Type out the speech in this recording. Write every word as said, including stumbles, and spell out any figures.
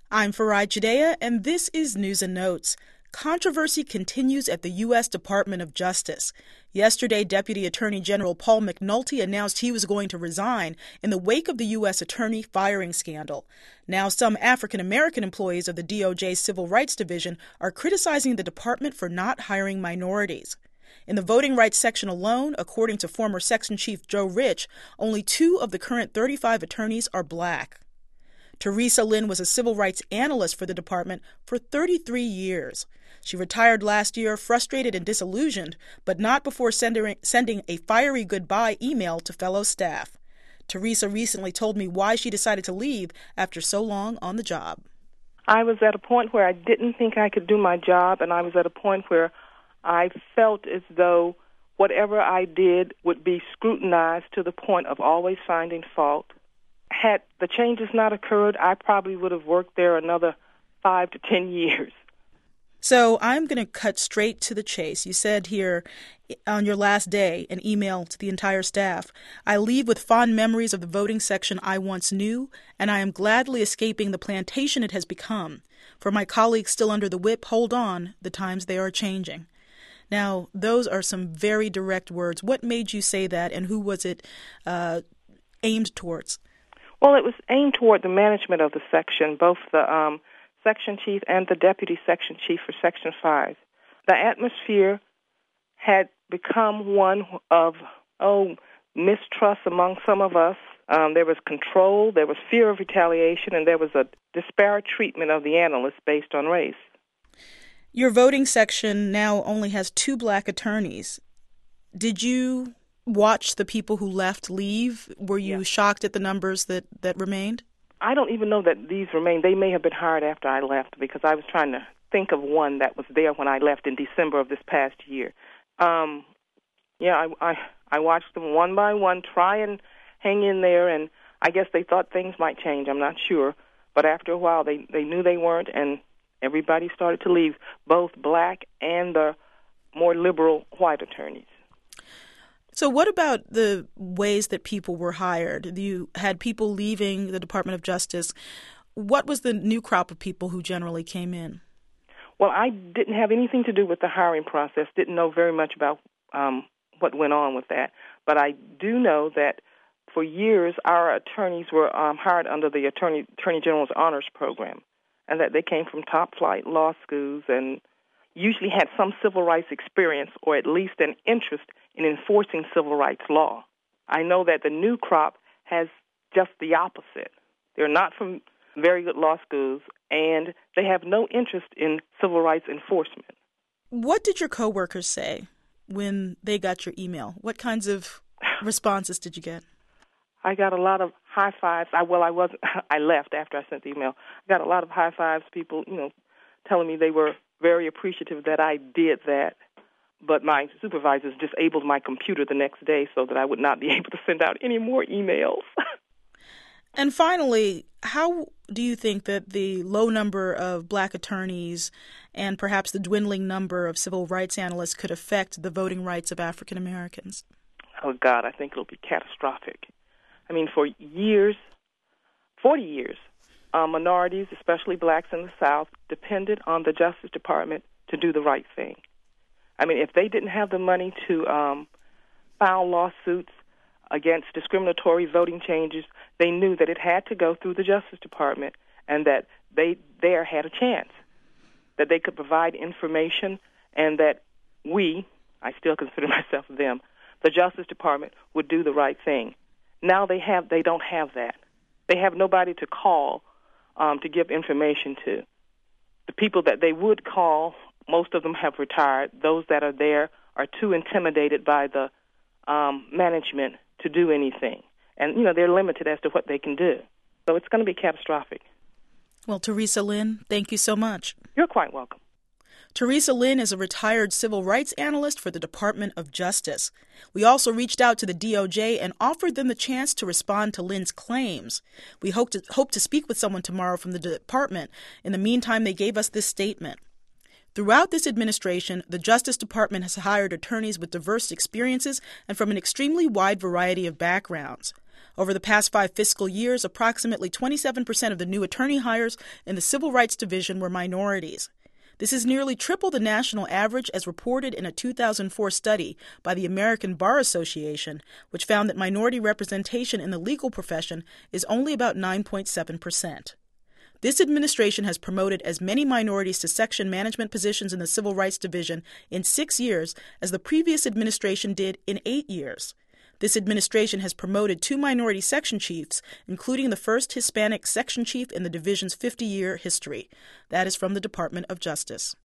I'm Farai Judea, and this is News and Notes. Controversy continues at the U S Department of Justice. Yesterday, Deputy Attorney General Paul McNulty announced he was going to resign in the wake of the U S attorney firing scandal. Now, some African-American employees of the D O J's Civil Rights Division are criticizing the department for not hiring minorities. In the voting rights section alone, according to former Section Chief Joe Rich, only two of the current thirty-five attorneys are black. Teresa Lynn was a civil rights analyst for the department for thirty-three years. She retired last year, frustrated and disillusioned, but not before sending, sending a fiery goodbye email to fellow staff. Teresa recently told me why she decided to leave after so long on the job. I was at a point where I didn't think I could do my job, and I was at a point where I felt as though whatever I did would be scrutinized to the point of always finding fault. Had the changes not occurred, I probably would have worked there another five to ten years. So I'm going to cut straight to the chase. You said here on your last day, an email to the entire staff, "I leave with fond memories of the voting section I once knew, and I am gladly escaping the plantation it has become. For my colleagues still under the whip, hold on, the times they are changing." Now, those are some very direct words. What made you say that, and who was it uh, aimed towards? Well, it was aimed toward the management of the section, both the um, section chief and the deputy section chief for Section five. The atmosphere had become one of, oh, mistrust among some of us. Um, there was control, there was fear of retaliation, and there was a disparate treatment of the analysts based on race. Your voting section now only has two black attorneys. Did you watch the people who left leave? Were you yeah. shocked at the numbers that, that remained? I don't even know that these remained. They may have been hired after I left, because I was trying to think of one that was there when I left in December of this past year. Um, yeah, I, I, I watched them one by one try and hang in there, and I guess they thought things might change. I'm not sure. But after a while, they, they knew they weren't, and everybody started to leave, both black and the more liberal white attorneys. So what about the ways that people were hired? You had people leaving the Department of Justice. What was the new crop of people who generally came in? Well, I didn't have anything to do with the hiring process, didn't know very much about um, what went on with that. But I do know that for years our attorneys were um, hired under the Attorney, Attorney General's Honors Program, and that they came from top-flight law schools and usually had some civil rights experience or at least an interest in enforcing civil rights law. I know that the new crop has just the opposite. They're not from very good law schools, and they have no interest in civil rights enforcement. What did your coworkers say when they got your email? What kinds of responses did you get? I got a lot of high fives. I, well, I wasn't. I left after I sent the email. I got a lot of high fives. People, you know, telling me they were very appreciative that I did that. But my supervisors disabled my computer the next day so that I would not be able to send out any more emails. And finally, how do you think that the low number of black attorneys and perhaps the dwindling number of civil rights analysts could affect the voting rights of African Americans? Oh, God, I think it'll be catastrophic. I mean, for years, forty years, uh, minorities, especially blacks in the South, depended on the Justice Department to do the right thing. I mean, if they didn't have the money to um, file lawsuits against discriminatory voting changes, they knew that it had to go through the Justice Department and that they there had a chance, that they could provide information, and that we, I still consider myself them, the Justice Department would do the right thing. Now they have, they don't have that. They have nobody to call um, to give information to. The people that they would call, most of them have retired. Those that are there are too intimidated by the um, management to do anything. And, you know, they're limited as to what they can do. So it's going to be catastrophic. Well, Teresa Lynn, thank you so much. You're quite welcome. Teresa Lynn is a retired civil rights analyst for the Department of Justice. We also reached out to the D O J and offered them the chance to respond to Lynn's claims. We hope to, hope to speak with someone tomorrow from the department. In the meantime, they gave us this statement. Throughout this administration, the Justice Department has hired attorneys with diverse experiences and from an extremely wide variety of backgrounds. Over the past five fiscal years, approximately twenty-seven percent of the new attorney hires in the Civil Rights Division were minorities. This is nearly triple the national average as reported in a two thousand four study by the American Bar Association, which found that minority representation in the legal profession is only about nine point seven percent. This administration has promoted as many minorities to section management positions in the Civil Rights Division in six years as the previous administration did in eight years. This administration has promoted two minority section chiefs, including the first Hispanic section chief in the division's fifty-year history. That is from the Department of Justice.